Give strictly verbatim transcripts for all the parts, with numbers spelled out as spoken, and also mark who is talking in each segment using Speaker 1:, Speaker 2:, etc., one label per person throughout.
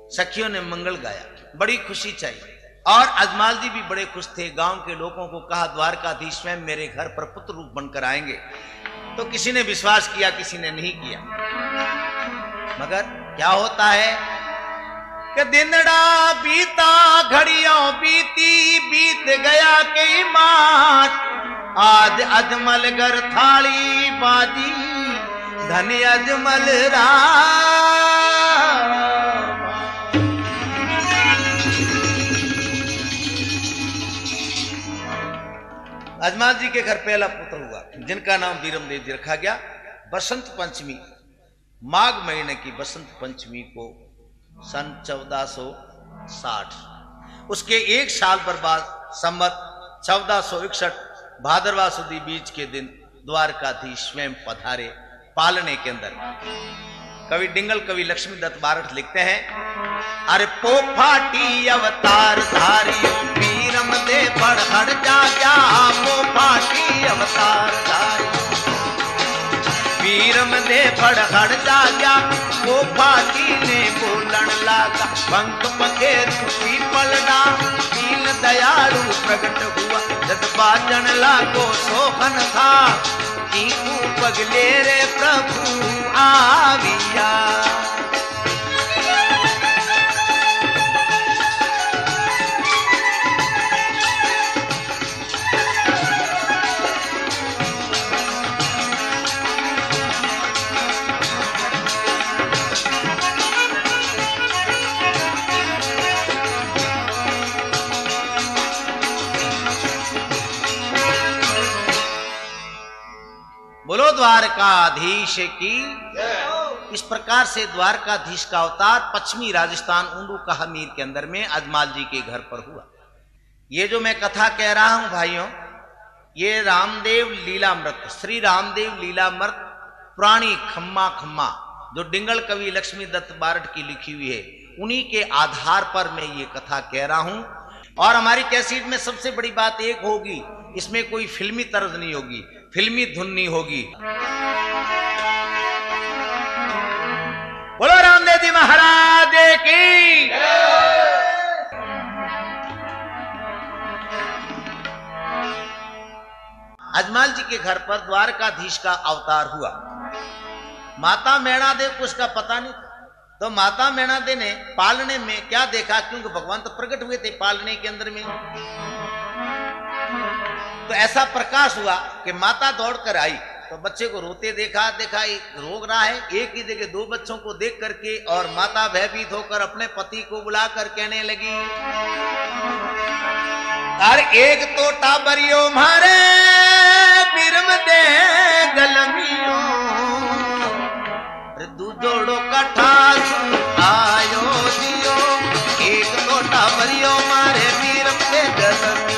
Speaker 1: सखियों ने मंगल गाया, बड़ी खुशी चाहिए। और अजमाल जी भी बड़े खुश थे। गांव के लोगों को कहा द्वारकाधीश स्वयं मेरे घर पर पुत्र रूप बनकर आएंगे। तो किसी ने विश्वास किया, किसी ने नहीं किया। मगर क्या होता है कि दिनड़ा बीता, घड़ियों बीती, बीत गया कई मास। आज अजमल घर थाली बाजी, धन अजमल राम। अजमाल जी के घर पहला पुत्र हुआ, जिनका नाम वीरमदेव जी रखा गया। बसंत पंचमी, माघ महीने की बसंत पंचमी को सन चौदह सौ साठ, उसके एक साल पर बाद संवत चौदह सौ इकसठ भादरवा सुदी बीच के दिन द्वारकाधीश स्वयं पधारे पालने के अंदर। कवि डिंगल कवि लक्ष्मीदत्त बारठ लिखते हैं, अरे पोफाटी अवतार धारियों वीरम दे बढ़ जा गया। पोफाटी अवतार धारियों वीरम दे बढ़ जा गया। पोफाटी ने बोलन लागा, पंख पके रूपी पलड़ा। दीन दयालु प्रकट हुआ, जद बाजन लागो सोहन था। कीकू पगले रे प्रभु आविया। बोलो द्वारकाधीश की। इस प्रकार से द्वारकाधीश का अवतार पश्चिमी राजस्थान उंडू कहामीर के अंदर में अजमाल जी के घर पर हुआ। ये जो मैं कथा कह रहा हूं भाइयों, ये रामदेव लीलामृत, श्री रामदेव लीलामृत पुरानी खम्मा खम्मा जो डिंगल कवि लक्ष्मीदत्त बारठ की लिखी हुई है, उन्हीं के आधार पर मैं ये कथा कह रहा हूं। और हमारी कैसेट में सबसे बड़ी बात एक होगी, इसमें कोई फिल्मी तर्ज नहीं होगी, फिल्मी धुन नहीं होगी। बोलो रामदेव जी महाराज की। अजमाल जी के घर पर द्वारकाधीश का अवतार हुआ। माता मैणा देव को उसका पता नहीं था, तो माता मैणा देव ने पालने में क्या देखा, क्योंकि भगवान तो प्रकट हुए थे पालने के अंदर में। तो ऐसा प्रकाश हुआ कि माता दौड़कर आई, तो बच्चे को रोते देखा, देखा रो रहा है। एक ही जगह दो बच्चों को देख करके और माता भयभीत होकर अपने पति को बुलाकर कहने लगी, अरे एक तो टाबरियो मारे बिरम दे गलमियो, दू जोड़ो कठा आयो दियो। एक तो टाबरियो मारे बिरम दे गलमियो।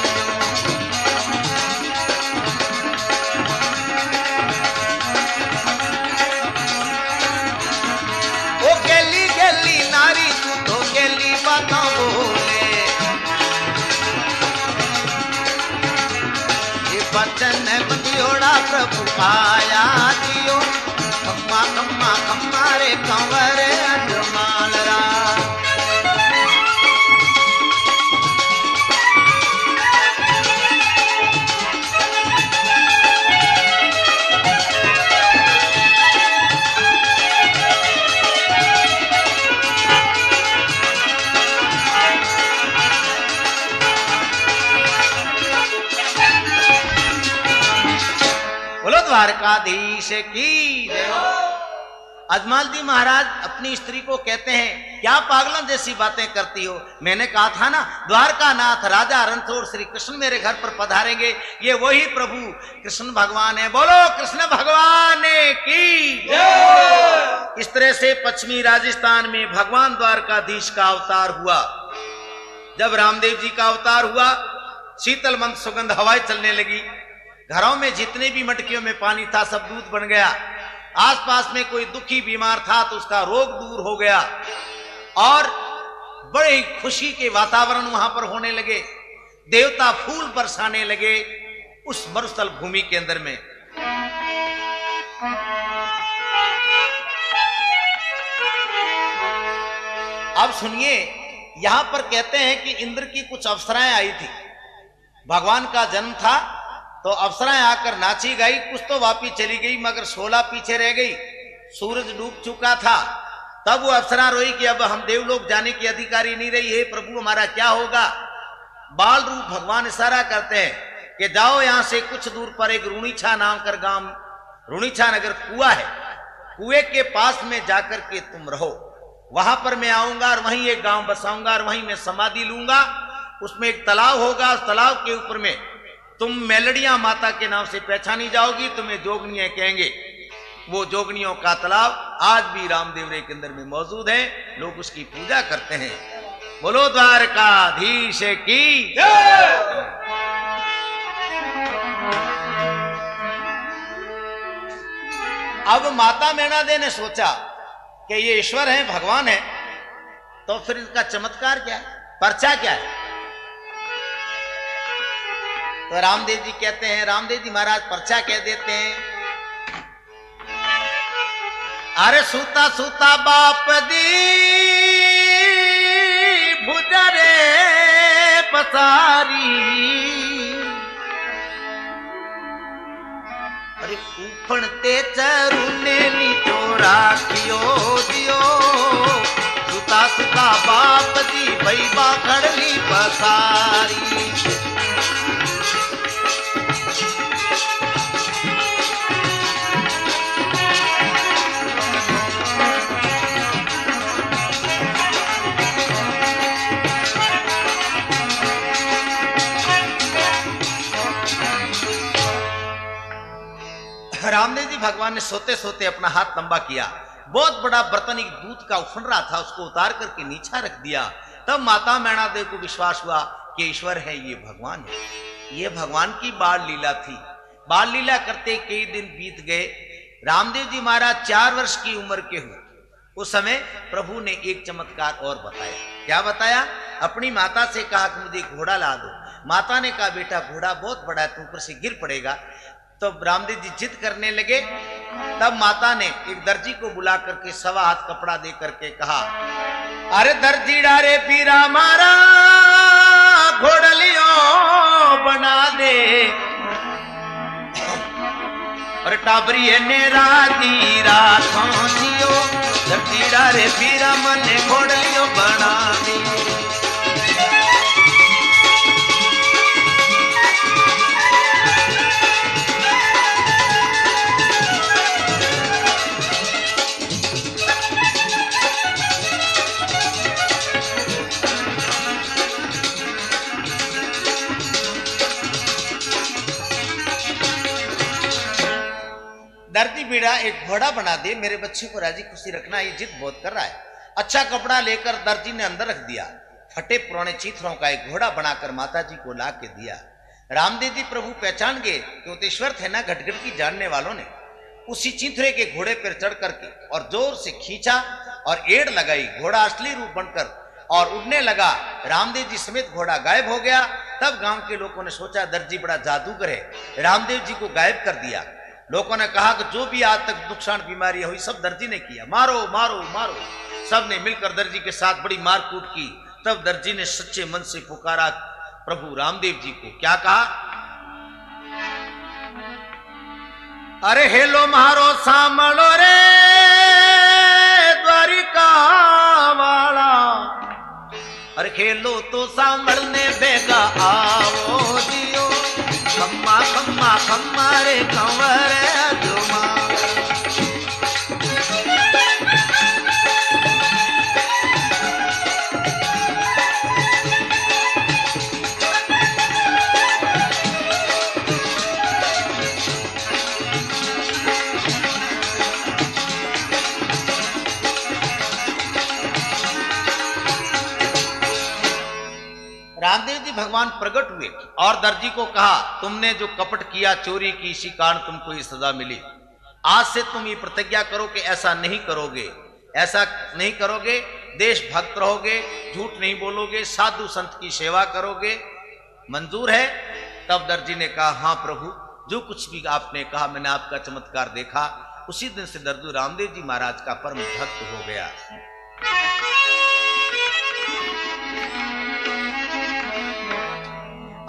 Speaker 1: बचन बदियोड़ा प्रभु आया दियो। खम्मा खम्मा खम्मा रे कंवर अजमाल रा। द्वारकाधीश की। अजमाल जी महाराज अपनी स्त्री को कहते हैं, क्या पागलों जैसी बातें करती हो। मैंने कहा था ना द्वारका नाथ राजा रणछोड़ श्री कृष्ण मेरे घर पर पधारेंगे। ये वही प्रभु कृष्ण भगवान है। बोलो कृष्ण भगवान की। इस तरह से पश्चिमी राजस्थान में भगवान द्वारकाधीश का अवतार हुआ। जब रामदेव जी का अवतार हुआ, शीतल मंद सुगंध हवाएं चलने लगी। घरों में जितने भी मटकियों में पानी था सब दूध बन गया। आसपास में कोई दुखी बीमार था तो उसका रोग दूर हो गया और बड़े ही खुशी के वातावरण वहां पर होने लगे। देवता फूल बरसाने लगे उस मरुस्थल भूमि के अंदर में। अब सुनिए, यहां पर कहते हैं कि इंद्र की कुछ अप्सराएं आई थी, भगवान का जन्म था तो अप्सराएं आकर नाची गई, कुछ तो वापिस चली गई मगर सोलह पीछे रह गई। सूरज डूब चुका था, तब वो अप्सरा रोई कि अब हम देवलोक जाने की अधिकारी नहीं रही है, प्रभु हमारा क्या होगा। बाल रूप भगवान इशारा करते हैं कि जाओ यहां से कुछ दूर पर एक रुणीछा नाम कर गांव, रुणीछा नगर कुआं है, कुएं के पास में जाकर के तुम रहो, वहां पर मैं आऊंगा और वहीं एक गांव बसाऊंगा और वहीं मैं समाधि लूंगा। उसमें एक तालाब होगा, उस तालाब के ऊपर में तुम मेलड़िया माता के नाम से पहचानी जाओगी, तुम्हें जोगनियां कहेंगे। वो जोगनियों का तालाब आज भी रामदेवरे के अंदर में मौजूद है, लोग उसकी पूजा करते हैं। बोलो द्वारकाधीश की जय। अब माता मैनादे ने सोचा कि ये ईश्वर है, भगवान है, तो फिर इसका चमत्कार क्या है, पर्चा क्या है। तो रामदेव जी कहते हैं, रामदेव जी महाराज पर्चा कह देते हैं। अरे सूता सूता बाप दी भुजरे पसारी, अरे ऊपण ते चरुने नीचो राखियो दियो, सूता सूता बाप दी भई बाखड़ली पसारी। रामदेव जी भगवान ने सोते सोते अपना हाथ लंबा किया, बहुत बड़ा बर्तन एक दूध का उफन रहा था, उसको उतार करके नीचा रख दिया। तब माता मैनादेवी को विश्वास हुआ कि ईश्वर है, ये भगवान है, ये भगवान की बाल लीला थी। बाल लीला करते कई दिन बीत गए। रामदेव जी महाराज चार वर्ष की उम्र के हुए। उस समय प्रभु ने एक चमत्कार और बताया। क्या बताया? अपनी माता से कहा कि मुझे घोड़ा ला दो। माता ने कहा बेटा घोड़ा बहुत बड़ा है, तू ऊपर से गिर पड़ेगा। तो रामदेव जी जिद करने लगे। तब माता ने एक दर्जी को बुला करके सवा हाथ कपड़ा दे करके कहा, अरे दर्जी डारे पीरा मारा घोड़लियो बना दे, और टाबरी ने राती रातों जियो, दर्जी डारे पीरा मने घोड़लियो बना दे। दर्जी बीड़ा एक घोड़ा बना दे, मेरे बच्चे को राजी खुशी रखना, ये जिद बहुत कर रहा है। अच्छा कपड़ा लेकर दर्जी ने अंदर रख दिया। फटे पुराने चीथरों का एक घोड़ा बनाकर माता जी को ला के दिया। रामदेव जी प्रभु पहचान गए कि ईश्वर थे ना घटघट की जानने वालों ने। उसी चीथरे के घोड़े पर चढ़ करके और जोर से खींचा और एड़ लगाई, घोड़ा असली रूप बनकर और उड़ने लगा। रामदेव जी समेत घोड़ा गायब हो गया। तब गांव के लोगों ने सोचा दर्जी बड़ा जादूगर है, रामदेव जी को गायब कर दिया। लोगों ने कहा कि जो भी आज तक नुकसान बीमारी हुई सब दर्जी ने किया, मारो मारो मारो। सब ने मिलकर दर्जी के साथ बड़ी मारकूट की। तब दर्जी ने सच्चे मन से पुकारा प्रभु रामदेव जी को। क्या कहा? अरे हेलो मारो सामलो रे द्वारिका वाला, अरे खेलो तो सांभळने बेगा आओ जियो, खम्मा खम्मा खम्मा रे कंवर अजुमा। रामदेव जी भगवान प्रकट हुए और दर्जी को कहा तुमने जो कपट किया, चोरी की, इसी कारण तुमको ये सजा मिली। आज से तुम ये प्रतिज्ञा करो कि ऐसा नहीं करोगे, ऐसा नहीं करोगे, देशभक्त रहोगे, झूठ नहीं बोलोगे, साधु संत की सेवा करोगे, मंजूर है? तब दर्जी ने कहा हाँ प्रभु, जो कुछ भी आपने कहा मैंने आपका चमत्कार देखा। उसी दिन से दर्जू रामदेव जी महाराज का परम भक्त हो गया।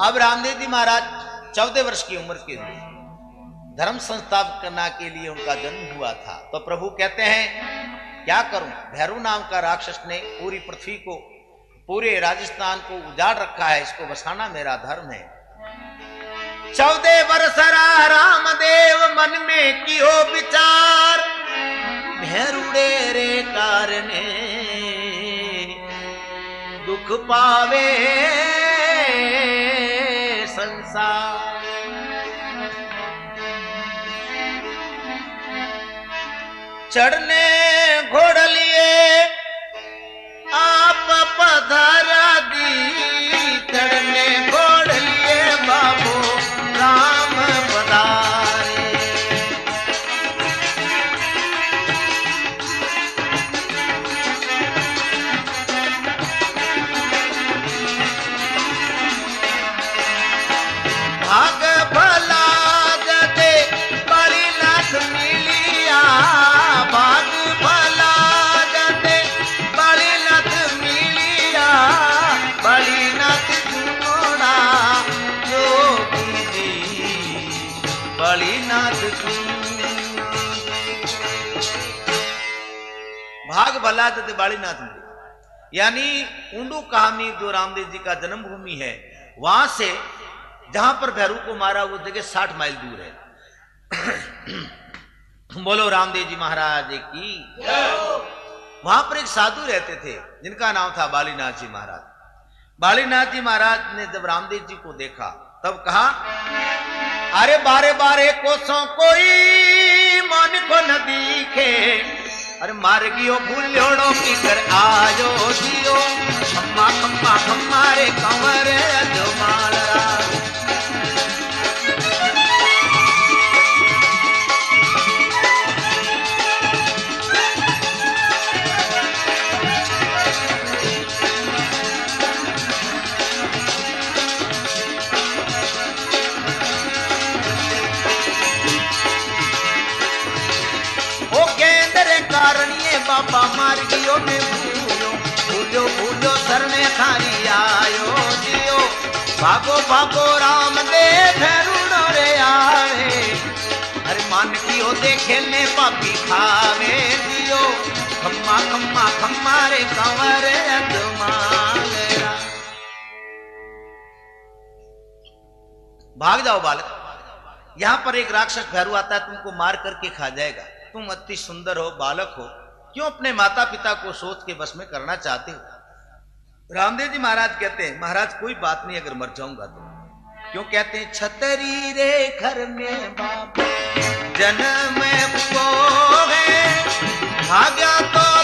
Speaker 1: अब रामदेव जी महाराज चौदह वर्ष की उम्र के थे, धर्म संस्थापना के लिए उनका जन्म हुआ था। तो प्रभु कहते हैं क्या करूं, भैरव नाम का राक्षस ने पूरी पृथ्वी को, पूरे राजस्थान को उजाड़ रखा है, इसको बसाना मेरा धर्म है। चौदह वर्ष रामदेव मन में कियो विचार, भैरुड़े रे कारणे दुख पावे संसार। चढ़ने घोड़ लिए आप पधारा दी, चढ़ने घोड़ लिए बाबू राम पधारे। भाग भला जदे बड़ी नाथ मिलिया, भाग भला जदे बड़ी नाथ मिलिया, बड़ी नाथ सुनोड़ा जोगी दी, बड़ी नाथ भाग भला जदे बड़ी नाथ मिली, यानी ऊंडू कहानी जो रामदेव जी का जन्मभूमि है, वहां से जहां पर भैरू को मारा वो जगह साठ माइल दूर है। बोलो रामदेव जी महाराज की। वहां पर एक साधु रहते थे जिनका नाम था बालीनाथ जी महाराज। बालीनाथ जी महाराज ने जब रामदेव जी को देखा तब कहा, अरे बारे बारे कोसों कोई मन को न दिखे, अरे मार गियो भूलोड़ो की कर आयो जियो, खम्मा खम्मा खम्मा रे कंवर जो मालरा। बाबा मार गियो में भूलो भूलो भूलो सर में खारी आयो जियो, भागो भागो राम दे भैरुड़ो रे आवे, अरे मान कियो देखे ने पापी खावे जियो, खम्मा खम्मा खम्मा रे कंवर अदमालेरा। भाग जाओ बालक, यहां पर एक राक्षस भैरू आता है, तुमको मार करके खा जाएगा। तुम अति सुंदर हो, बालक हो, क्यों अपने माता पिता को सोच के बस में करना चाहते हो? रामदेव जी महाराज कहते हैं, महाराज कोई बात नहीं अगर मर जाऊंगा तो। क्यों कहते हैं, छतरी रे घर में बाप जन्म वो है, भाग्या तो